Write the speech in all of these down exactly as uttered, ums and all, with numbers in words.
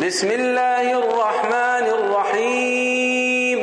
بسم الله الرحمن الرحيم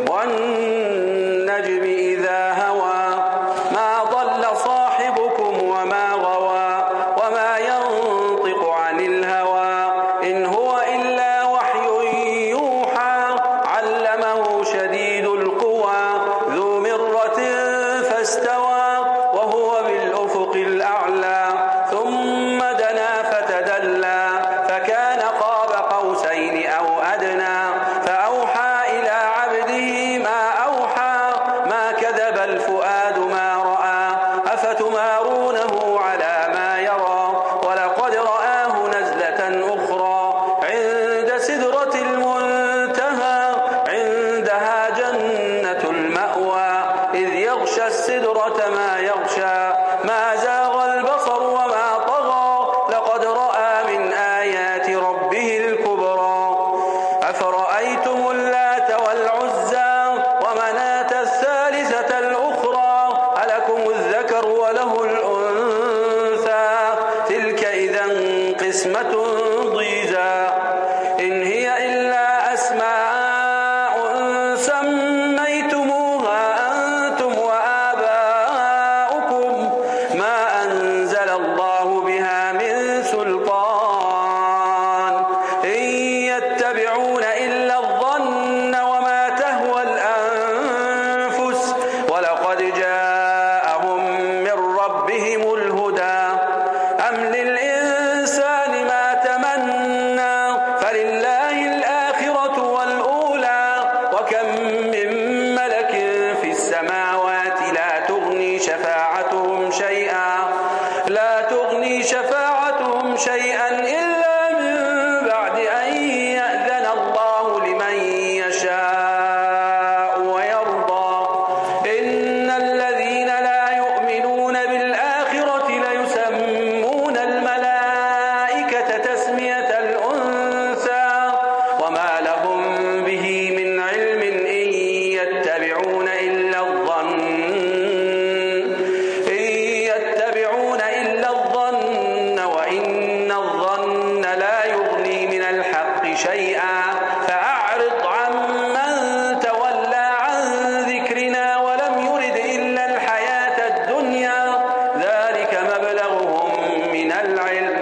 والنجم إذا هوى ما ضل صاحبكم وما غوى وما ينطق عن الهوى إن هو إلا وحي يوحى علمه شديد القوى ذو مرة فاستوى وهو بالأفق الأعلى ثم دنا فتدلى فكان قاب قوسين أو أدنى فأوحى إلى عبده ما أوحى ما كذب الفؤاد ما رأى أفتمارونه على ما يرى ولقد رآه نزلة أخرى عند سدرة المنتهى عندها جنة المأوى إذ يغشى السدرة ما يغشى ما زاغ البصر وما طغى لقد رأى من آيات ربه الكبرى أفرأيتم اللات والعزى ومناة الثالثة الأخرى ألكم الذكر وله الأنثى تلك إذا قسمة ضيزى إن هي إلا أسماء سميتموها أنتم وآباؤكم ما أنزل الله بها من سلطان إن يتبعون إلا الظن وما تهوى الأنفس ولقد جاءهم من ربهم الهدى أم للإنسان ما تمنى فلله الآخرة والأولى وكم من ملك في السماوات لا تغني شفاعتهم شيئا لا تغني شفاعتهم شيئا إلا من بعد أن يأذن الله لمن يشاء ويرضى إن الذين لا يؤمنون بالآخرة ليسمون الملائكة تسمية الأنثى وما لهم به من علم إن يتبعون إلا الظن إن يتبعون إلا الظن وإن الظن لا يغني من الحق شيئا فأعرض عمن تولى عن ذكرنا ولم يرد إلا الحياة الدنيا ذلك مبلغهم من العلم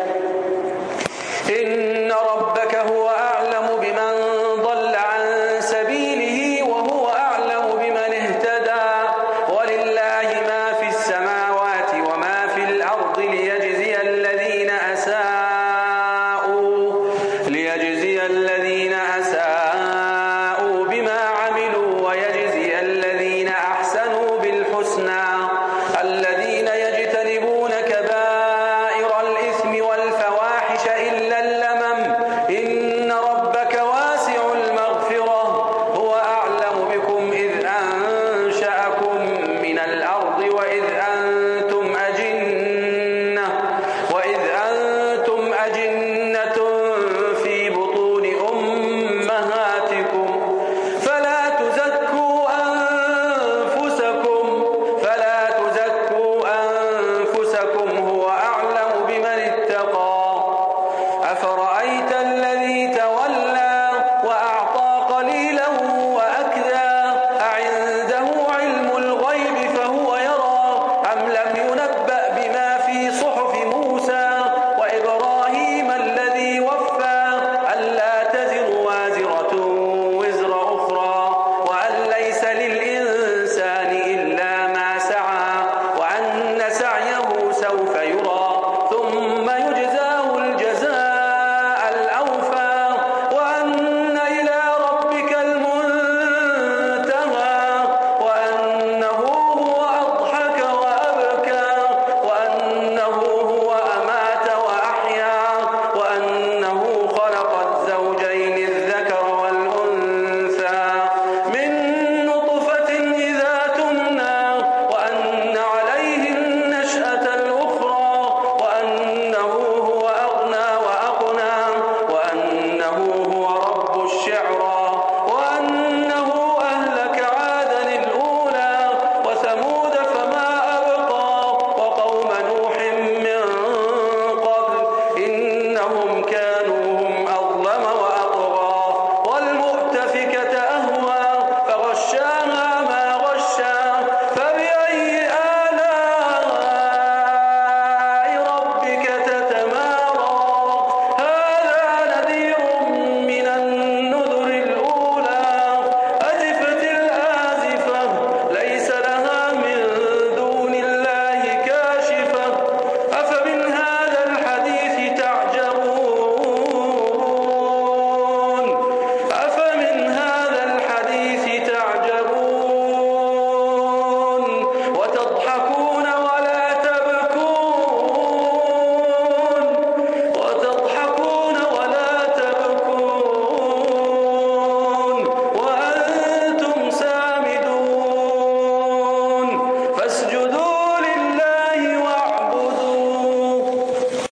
إن ربك هو أعلم بمن ضل عن سبيله وهو أعلم بمن اهتدى ولله ما في السماوات وما في الأرض ليجزي الذين أساءوا ليجزي الذين أساءوا بما عملوا ويجزي الذين أحسنوا بالحسنى الذين يجتنبون كبائر الإثم والفواحش إلا اللمم إن